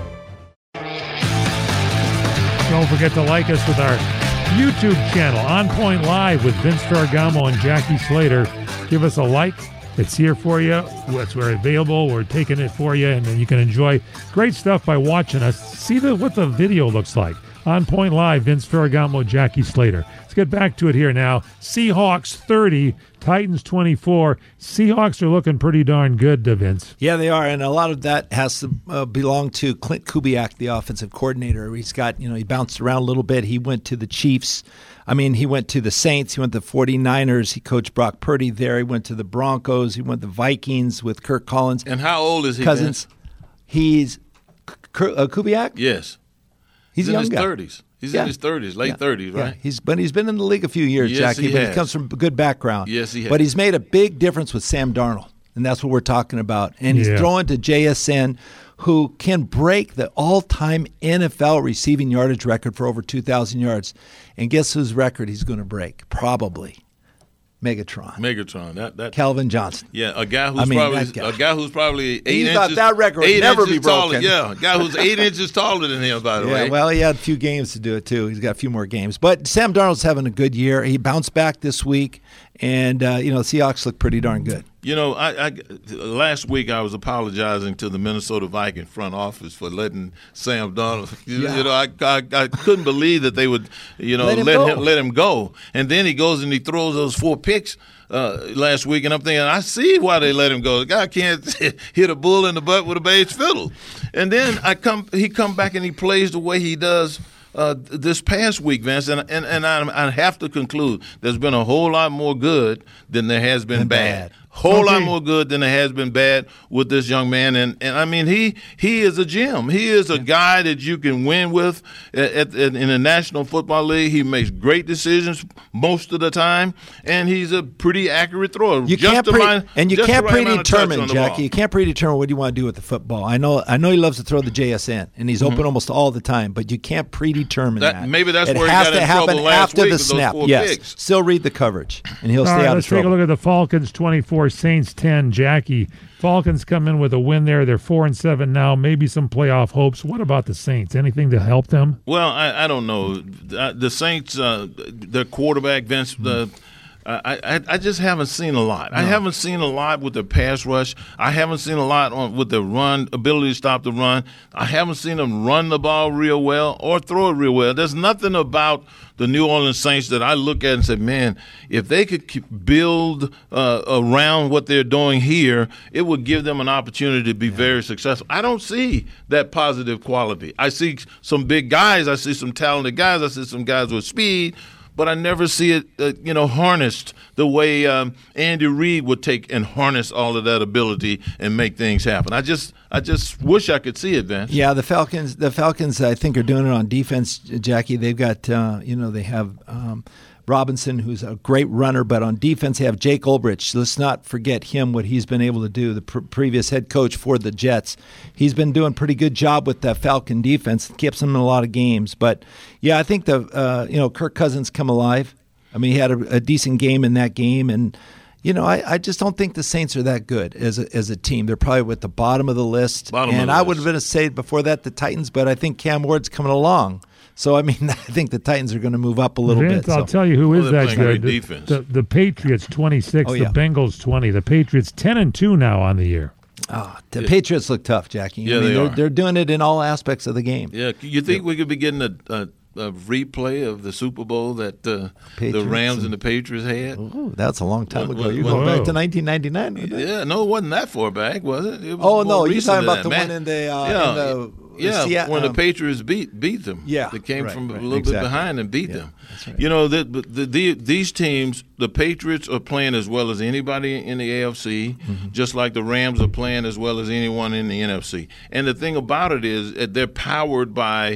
Don't forget to like us with our YouTube channel, On Point Live with Vince Ferragamo and Jackie Slater. Give us a like. It's here for you. We're available. We're taking it for you, and then you can enjoy great stuff by watching us. See what the video looks like. On Point Live, Vince Ferragamo, Jackie Slater. Let's get back to it here now. Seahawks 30, Titans 24. Seahawks are looking pretty darn good, Vince. Yeah, they are, and a lot of that has to belong to Clint Kubiak, the offensive coordinator. He's got, he bounced around a little bit. He went to the Chiefs. He went to the Saints. He went to the 49ers. He coached Brock Purdy there. He went to the Broncos. He went to the Vikings with Kirk Collins. And how old is he? Cousins. He's Kubiak? Yes. He's a young in his guy. 30s. He's in his 30s, late 30s, right? Yeah. He's been in the league a few years, Yes, Jackie, but he comes from a good background. Yes, he has. But he's made a big difference with Sam Darnold, and that's what we're talking about. And he's throwing to JSN, who can break the all-time NFL receiving yardage record for over 2,000 yards. And guess whose record he's going to break? Probably Megatron. That Calvin Johnson. Yeah, a guy who's probably 8 inches. Thought that record would never be broken. Yeah, a guy who's 8 inches taller than him, by the way. Well, he had a few games to do it too. He's got a few more games. But Sam Darnold's having a good year. He bounced back this week, and the Seahawks look pretty darn good. Last week I was apologizing to the Minnesota Viking front office for letting Sam Darnold. I couldn't believe that they would, let him go. And then he goes and he throws those 4 picks last week, and I'm thinking, I see why they let him go. The guy can't hit a bull in the butt with a bass fiddle. And then he come back and he plays the way he does this past week, Vince, and I have to conclude there's been a whole lot more good than there has been bad. Whole lot more good than there has been bad with this young man, and he is a gem. He is a guy that you can win with in the National Football League. He makes great decisions most of the time, and he's a pretty accurate thrower. You can't predetermine, Jackie. You can't predetermine what you want to do with the football. I know he loves to throw the JSN, and he's open almost all the time, but you can't predetermine that. Maybe that's where he got in trouble last week with those 4 picks. Still read the coverage, and he'll stay out of trouble. Let's take a look at the Falcons 24. Saints 10. Jackie, Falcons come in with a win there. They're 4-7 now. Maybe some playoff hopes. What about the Saints? Anything to help them? Well, I don't know. The Saints, their quarterback Vince. I just haven't seen a lot. No. I haven't seen a lot with the pass rush. I haven't seen a lot with the run, ability to stop the run. I haven't seen them run the ball real well or throw it real well. There's nothing about the New Orleans Saints that I look at and say, man, if they could build around what they're doing here, it would give them an opportunity to be very successful. I don't see that positive quality. I see some big guys. I see some talented guys. I see some guys with speed. But I never see it, harnessed the way Andy Reid would take and harness all of that ability and make things happen. I just wish I could see it, Vince. Yeah, the Falcons, I think, are doing it on defense, Jackie. They've got, they have Robinson, who's a great runner, but on defense they have Jake Ulbrich. Let's not forget him, what he's been able to do, the previous head coach for the Jets. He's been doing a pretty good job with that Falcon defense. It keeps them in a lot of games. But, yeah, I think Kirk Cousins come alive. I mean, he had a decent game in that game, and You know, I just don't think the Saints are that good as a team. They're probably at the bottom of the list. I would have been said before that the Titans, but I think Cam Ward's coming along. So, I mean, I think the Titans are going to move up a little bit. I'll tell you who is that good. The Patriots 26, the Bengals 20. The Patriots 10-2 now on the year. The Patriots look tough, Jackie. Yeah, they're doing it in all aspects of the game. Yeah, you think we could be getting a replay of the Super Bowl that the Rams and the Patriots had? Ooh, that's a long time ago. You're going back to 1999. Yeah, no, it wasn't that far back, was it? It was you're talking about the one in the when the Patriots beat them. Yeah, they came from a little bit behind and beat them. That's right. You know, these teams, the Patriots are playing as well as anybody in the AFC, just like the Rams are playing as well as anyone in the NFC. And the thing about it is that they're powered by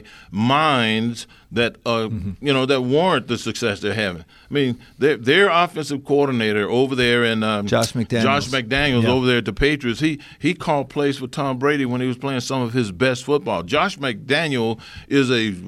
minds that that warrant the success they're having. I mean, their offensive coordinator over there in Josh McDaniels over there at the Patriots, he called plays for Tom Brady when he was playing some of his best football. Josh McDaniel is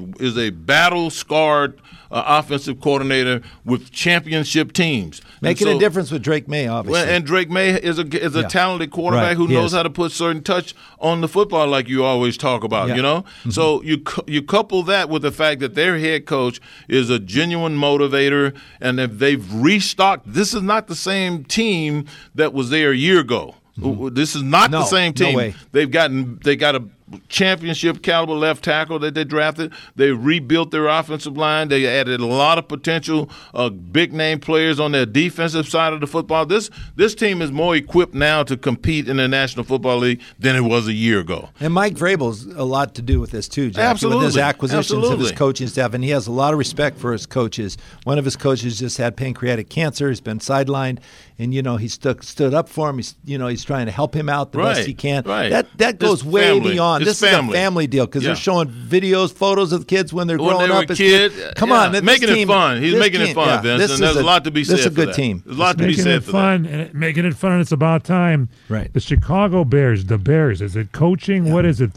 a battle-scarred offensive coordinator with championship teams. Making a difference with Drake May, obviously. And Drake May is a talented quarterback who knows how to put certain touch on the football like you always talk about, you know? So you couple that with the fact that their head coach is a genuine motivator, and if they've restocked, this is not the same team that was there a year ago. This is not the same team. No way. They got a championship caliber left tackle that they drafted. They rebuilt their offensive line. They added a lot of potential big name players on their defensive side of the football. This team is more equipped now to compete in the National Football League than it was a year ago. And Mike Vrabel's a lot to do with this too, Jackie, Absolutely. with his acquisitions of his coaching staff, and he has a lot of respect for his coaches. One of his coaches just had pancreatic cancer. He's been sidelined, and he stood up for him. He's trying to help him out the best he can. Right. That goes way beyond. This is a family deal because they're showing videos, photos of the kids when they're growing up. Come on, making it fun. He's making it fun, Vince, and there's a lot to be said for that. This is a good team. There's a lot to be said for that. Making it fun, and it's about time. Right. The Chicago Bears, is it coaching? What is it,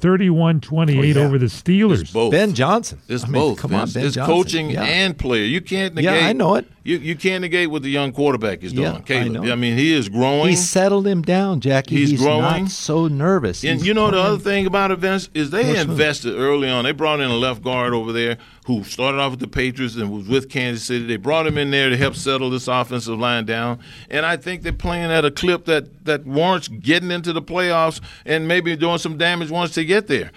31-28 over the Steelers? It's both. Ben Johnson. It's both. Come on, Ben It's Johnson. coaching and player. You can't negate. Yeah, I know it. You can't negate what the young quarterback is doing, Caleb. I know. I mean, he is growing. He settled him down, Jackie. He's growing. Not so nervous. And the other thing about it, Vince, is they invested early on. They brought in a left guard over there who started off with the Patriots and was with Kansas City. They brought him in there to help settle this offensive line down. And I think they're playing at a clip that warrants getting into the playoffs and maybe doing some damage once they get there.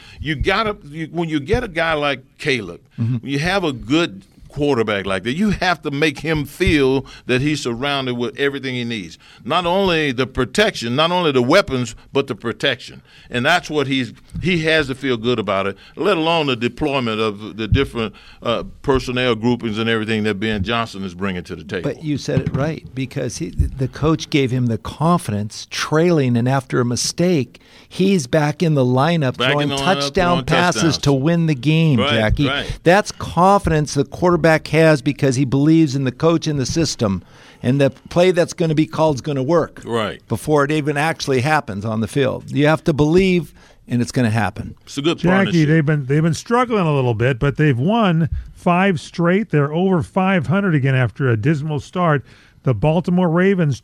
When you get a guy like Caleb, you have a good quarterback like that, you have to make him feel that he's surrounded with everything he needs. Not only the protection, not only the weapons, but the protection. And that's what he has to feel good about it, let alone the deployment of the different personnel groupings and everything that Ben Johnson is bringing to the table. But you said it right, because the coach gave him the confidence, trailing, and after a mistake, he's back in the lineup throwing touchdown passes to win the game, Jackie. Right. That's confidence the quarterback has because he believes in the coach and the system, and the play that's going to be called is going to work before it even actually happens on the field. You have to believe, and it's going to happen. It's a good Jackie, partnership. they've been struggling a little bit, but they've won 5 straight. They're over 500 again after a dismal start. The Baltimore Ravens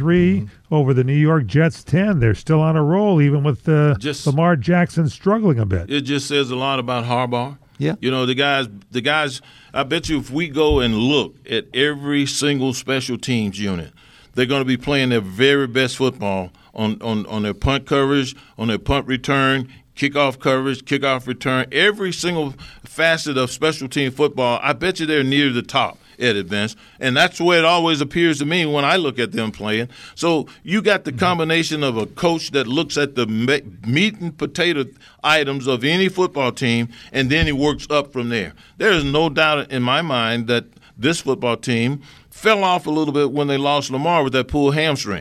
23 over the New York Jets 10. They're still on a roll, even with Lamar Jackson struggling a bit. It just says a lot about Harbaugh. Yeah. The guys, I bet you if we go and look at every single special teams unit, they're going to be playing their very best football on their punt coverage, on their punt return, kickoff coverage, kickoff return, every single facet of special team football. I bet you they're near the top at Vince, and that's the way it always appears to me when I look at them playing. So you got the combination of a coach that looks at the meat and potato items of any football team, and then he works up from there. There is no doubt in my mind that this football team fell off a little bit when they lost Lamar with that pulled hamstring.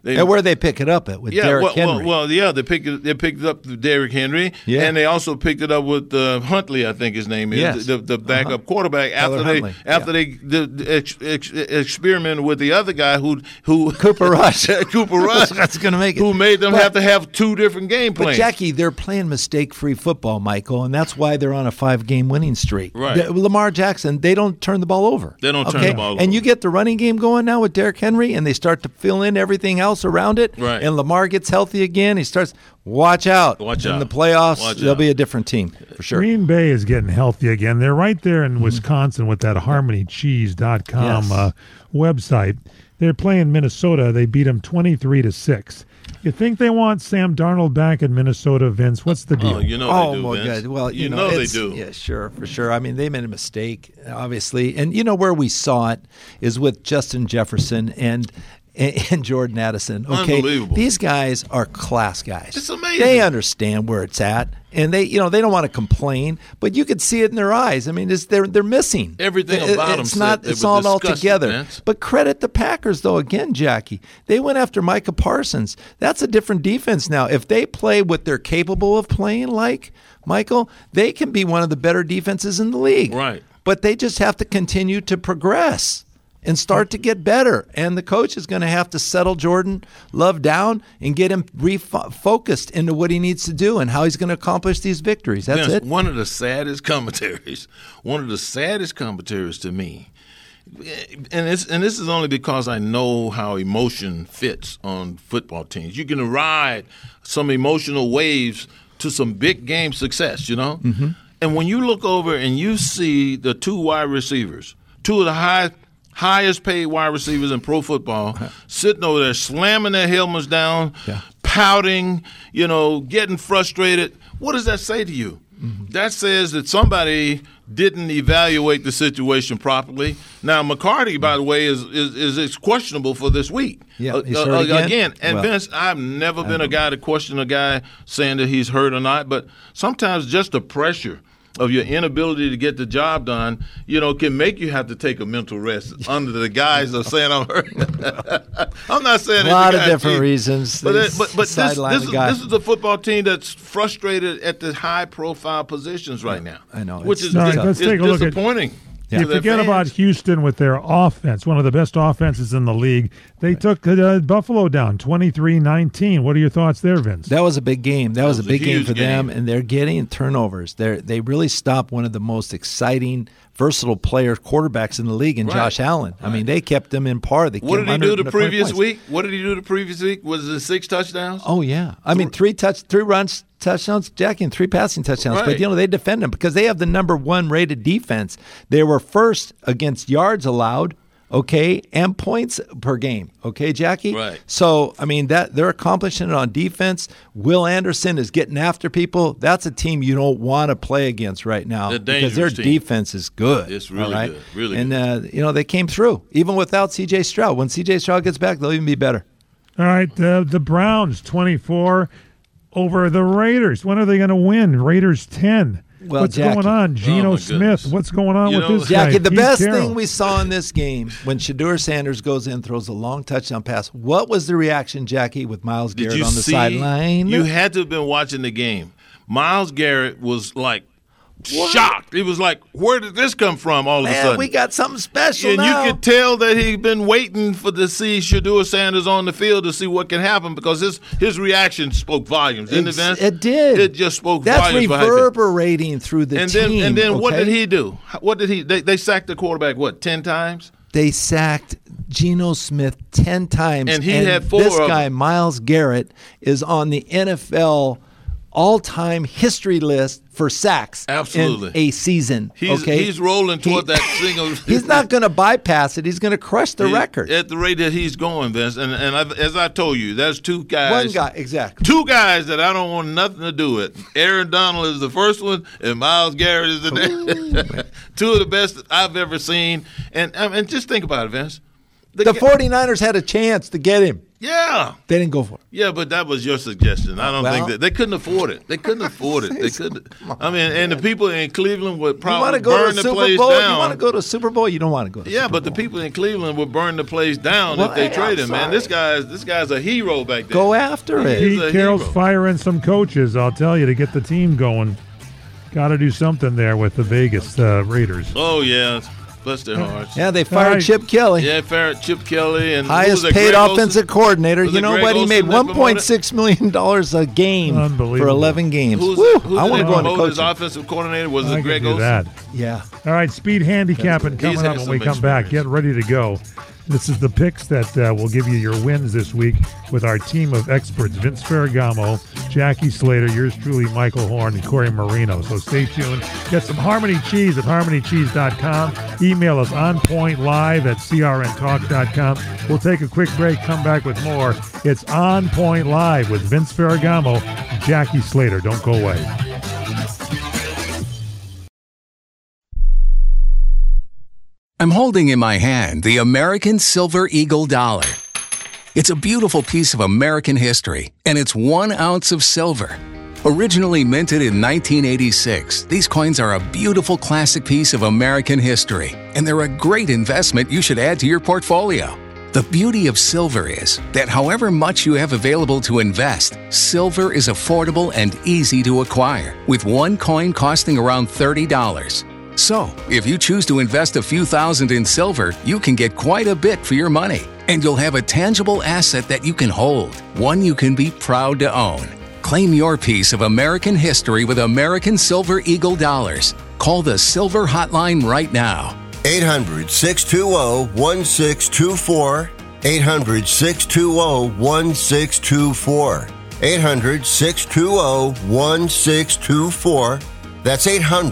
And where they pick it up at with Derrick Henry. They picked it up with Derrick Henry, and they also picked it up with Huntley, I think his name is, the backup quarterback. After they experimented with the other guy who Cooper Rush, that's going to make it. Who made them have to have 2 different game plans. But Jackie, they're playing mistake-free football, Michael, and that's why they're on a 5-game winning streak. Right. Lamar Jackson, they don't turn the ball over. They don't turn the ball over. And you get the running game going now with Derrick Henry, and they start to fill in everything else around it. Right. And Lamar gets healthy again. He starts. Watch out. In the playoffs, they'll be a different team for sure. Green Bay is getting healthy again. They're right there in Wisconsin with that HarmonyCheese.com website. They're playing Minnesota. They beat them 23-6. You think they want Sam Darnold back in Minnesota, Vince? What's the deal? They do, Vince. God. Well, you know they do. Yeah, sure, for sure. I mean, they made a mistake, obviously. And where we saw it is with Justin Jefferson and Jordan Addison. Okay, unbelievable. These guys are class guys. It's amazing. They understand where it's at, and they don't want to complain, but you could see it in their eyes. I mean, they're missing everything about them. It's not all together. Vince. But credit the Packers, though. Again, Jackie, they went after Micah Parsons. That's a different defense now. If they play what they're capable of playing, like Michael, they can be one of the better defenses in the league. Right. But they just have to continue to progress and start to get better. And the coach is going to have to settle Jordan Love down and get him refocused into what he needs to do and how he's going to accomplish these victories. That's it. One of the saddest commentaries to me, and this is only because I know how emotion fits on football teams. You can ride some emotional waves to some big game success, Mm-hmm. And when you look over and you see the 2 wide receivers, 2 of the highest paid wide receivers in pro football, sitting over there slamming their helmets down, pouting, getting frustrated. What does that say to you? Mm-hmm. That says that somebody didn't evaluate the situation properly. Now, McCarty, by the way, is questionable for this week. Yeah, he's hurt again. And Vince, I've never been a guy to question a guy saying that he's hurt or not, but sometimes just the pressure of your inability to get the job done, can make you have to take a mental rest under the guise of saying I'm hurt. I'm not saying a lot of different reasons. But this is a football team that's frustrated at the high-profile positions right now. I know. Let's take a look disappointing. You forget about Houston with their offense, one of the best offenses in the league. They took Buffalo down 23-19. What are your thoughts there, Vince? That was a big game. That was a big game for them, and they're getting turnovers. They really stopped one of the most exciting, versatile quarterbacks in the league in Josh Allen. I mean, they kept him in par. What did he do the previous week? Was it 6 touchdowns? Oh, yeah. I mean, 3 runs, touchdowns, Jackie, and 3 passing touchdowns. Right. But, they defend them because they have the number 1 rated defense. They were first against yards allowed, and points per game, Jackie? Right. So, I mean, they're accomplishing it on defense. Will Anderson is getting after people. That's a team you don't want to play against right now because their defense is good. It's really good, really good. And, they came through, even without C.J. Stroud. When C.J. Stroud gets back, they'll even be better. All right, the Browns, 24 over the Raiders. When are they going to win? Raiders 10. Well, what's Jackie, going on? Geno Smith, what's going on with this Jackie, guy? the best thing we saw in this game, when Shedeur Sanders goes in, throws a long touchdown pass, what was the reaction, Jackie, with Myles Garrett on the sideline? You had to have been watching the game. Myles Garrett was like shocked. He was like, where did this come from all of a sudden? We got something special and now. You could tell that he'd been waiting to see Shedeur Sanders on the field to see what can happen because his reaction spoke volumes. Didn't it, Vince? It did. It just spoke That's volumes. reverberating through the team. And then what did he do? They sacked the quarterback, 10 times? They sacked Geno Smith 10 times. And he had 4 this of them. guy, Myles Garrett, is on the NFL all-time history list for sacks in a season. He's rolling toward that single. He's not going to bypass it. He's going to crush the record. At the rate that he's going, Vince. And as I told you, there's 2 guys. 1 guy, exactly. 2 guys that I don't want nothing to do with. Aaron Donald is the first one, and Myles Garrett is the next. 2 of the best I've ever seen. And just think about it, Vince. The 49ers had a chance to get him. Yeah. They didn't go for it. Yeah, but that was your suggestion. I don't think that they couldn't afford it. They couldn't afford it. They couldn't. I mean, and the people in Cleveland would probably burn the place down. You want to go to a Super Bowl? You don't want to go to Super Bowl. The people in Cleveland would burn the place down if they trade him, man. This guy's a hero back there. Go after it. Pete Carroll's firing some coaches, I'll tell you, to get the team going. Got to do something there with the Vegas Raiders. Oh, yeah. Bless their hearts. Yeah, they fired Chip Kelly. Yeah, fired Chip Kelly. And highest paid offensive coordinator. You know what? He made $1.6 million a game for 11 games. Who I want to go into coaching. His offensive coordinator was it Greg Olson? That. Yeah. All right, speed handicapping coming up when we come back. Get ready to go. This is the picks that will give you your wins this week with our team of experts, Vince Ferragamo, Jackie Slater, yours truly, Michael Horn, and Corey Marino. So stay tuned. Get some Harmony Cheese at harmonycheese.com. Email us onpointlive@crntalk.com. We'll take a quick break, come back with more. It's On Point Live with Vince Ferragamo, Jackie Slater. Don't go away. I'm holding in my hand the American Silver Eagle dollar. It's a beautiful piece of American history, and it's 1 ounce of silver. Originally minted in 1986, these coins are a beautiful classic piece of American history, and they're a great investment you should add to your portfolio. The beauty of silver is that however much you have available to invest, silver is affordable and easy to acquire, with one coin costing around $30. So, if you choose to invest a few thousand in silver, you can get quite a bit for your money. And you'll have a tangible asset that you can hold, one you can be proud to own. Claim your piece of American history with American Silver Eagle dollars. Call the Silver Hotline right now. 800-620-1624. 800-620-1624. 800-620-1624. That's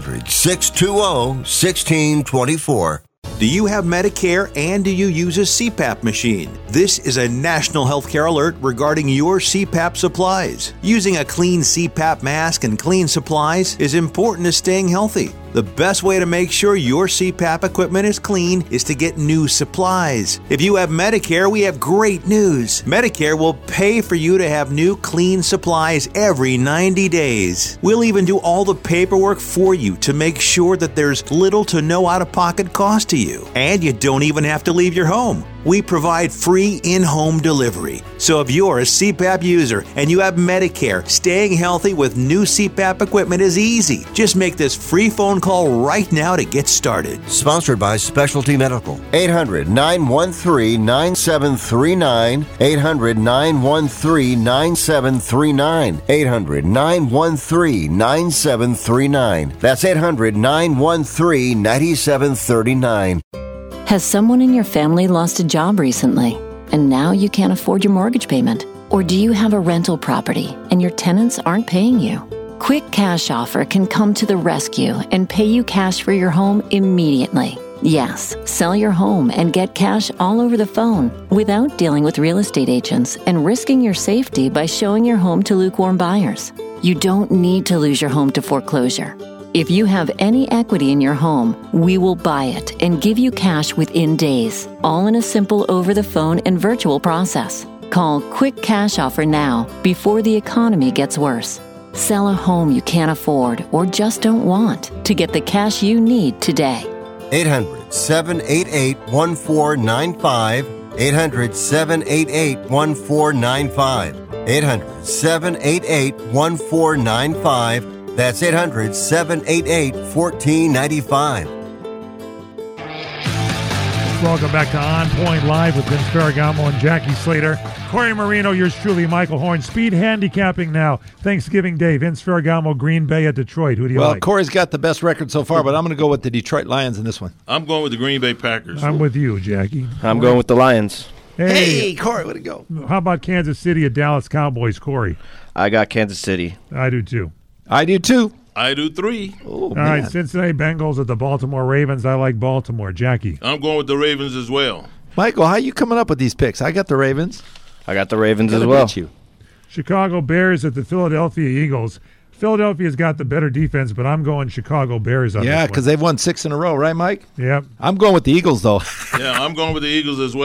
800-620-1624. Do you have Medicare and do you use a CPAP machine? This is a national healthcare alert regarding your CPAP supplies. Using a clean CPAP mask and clean supplies is important to staying healthy. The best way to make sure your CPAP equipment is clean is to get new supplies. If you have Medicare, we have great news. Medicare will pay for you to have new clean supplies every 90 days. We'll even do all the paperwork for you to make sure that there's little to no out-of-pocket cost to you. And you don't even have to leave your home. We provide free in-home delivery. So if you're a CPAP user and you have Medicare, staying healthy with new CPAP equipment is easy. Just make this free phone call right now to get started. Sponsored by Specialty Medical. 800-913-9739. 800-913-9739. 800-913-9739. That's 800-913-9739. Has someone in your family lost a job recently, and now you can't afford your mortgage payment? Or do you have a rental property and your tenants aren't paying you? Quick Cash Offer can come to the rescue and pay you cash for your home immediately. Yes, sell your home and get cash all over the phone without dealing with real estate agents and risking your safety by showing your home to lukewarm buyers. You don't need to lose your home to foreclosure. If you have any equity in your home, we will buy it and give you cash within days, all in a simple over-the-phone and virtual process. Call Quick Cash Offer now before the economy gets worse. Sell a home you can't afford or just don't want to get the cash you need today. 800-788-1495. 800-788-1495. 800-788-1495. That's 800-788-1495. Welcome back to On Point Live with Vince Ferragamo and Jackie Slater. Corey Marino, yours truly, Michael Horn. Speed handicapping now. Thanksgiving Day. Vince Ferragamo, Green Bay at Detroit. Who do you like? Well, Corey's got the best record so far, but I'm going to go with the Detroit Lions in this one. I'm going with the Green Bay Packers. I'm with you, Jackie. I'm going with the Lions. Hey, Corey, way to go. How about Kansas City at Dallas Cowboys, Corey? I got Kansas City. I do, too. I do, too. I do 3. All right, Cincinnati Bengals at the Baltimore Ravens. I like Baltimore. Jackie? I'm going with the Ravens as well. Michael, how are you coming up with these picks? I got the Ravens. I got the Ravens as well. You. Chicago Bears at the Philadelphia Eagles. Philadelphia's got the better defense, but I'm going Chicago Bears on this one. Yeah, because they've won 6 in a row, right, Mike? Yep. I'm going with the Eagles, though. Yeah, I'm going with the Eagles as well.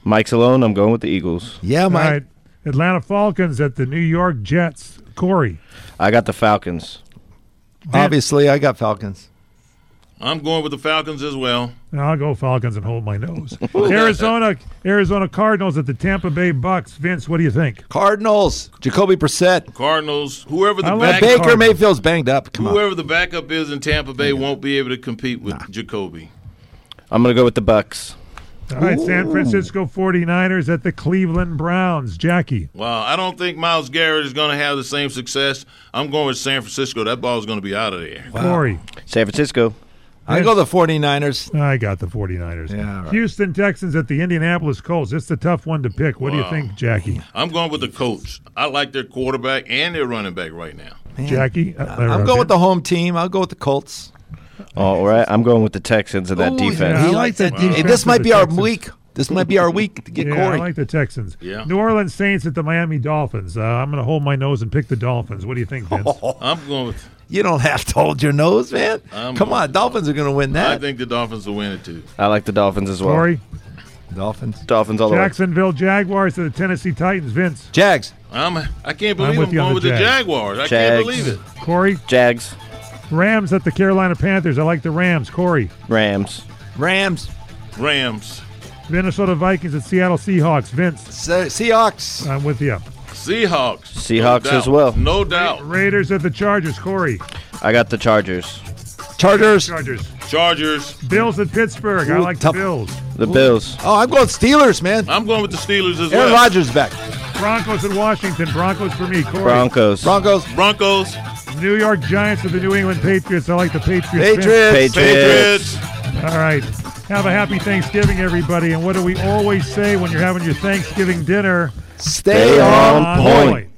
Mike's alone. I'm going with the Eagles. Yeah, Mike. All right. Atlanta Falcons at the New York Jets. Corey. I got the Falcons. Obviously, I got Falcons. I'm going with the Falcons as well. I'll go Falcons and hold my nose. Arizona Cardinals at the Tampa Bay Bucks. Vince, what do you think? Cardinals. Jacoby Brissett. Cardinals. Whoever the Baker Mayfield's banged up. Whoever the backup is in Tampa Bay won't be able to compete with Jacoby. I'm going to go with the Bucks. All right, San Francisco 49ers at the Cleveland Browns. Jackie. Well, I don't think Myles Garrett is going to have the same success. I'm going with San Francisco. That ball is going to be out of there. Wow. Corey. San Francisco. I go the 49ers. I got the 49ers. Yeah, right. Houston Texans at the Indianapolis Colts. It's a tough one to pick. What do you think, Jackie? I'm going with the Colts. I like their quarterback and their running back right now. Man. Jackie? I'm going with the home team. I'll go with the Colts. All right. I'm going with the Texans and that defense. Yeah, I like that defense. Hey, this might be our week. This might be our week to get Corey. I like the Texans. Yeah. New Orleans Saints at the Miami Dolphins. I'm going to hold my nose and pick the Dolphins. What do you think, Vince? I'm going with... You don't have to hold your nose, man. Come on, Dolphins are going to win that. I think the Dolphins will win it, too. I like the Dolphins as well. Corey? Dolphins all the way. Jacksonville Jaguars at the Tennessee Titans. Vince? Jags. I can't believe I'm going with the Jaguars. I can't believe it. Corey? Jags. Rams at the Carolina Panthers. I like the Rams. Corey? Rams. Minnesota Vikings at Seattle Seahawks. Vince? Seahawks. I'm with you. Seahawks as well. No doubt. Raiders at the Chargers. Corey? I got the Chargers. Chargers. Bills at Pittsburgh. I like the Bills. The Bills. Oh, I'm going Steelers, man. I'm going with the Steelers as well. Aaron Rodgers back. Broncos at Washington. Broncos for me. Corey? Broncos. New York Giants at the New England Patriots. I like the Patriots. Patriots. All right. Have a happy Thanksgiving, everybody. And what do we always say when you're having your Thanksgiving dinner? Stay on point.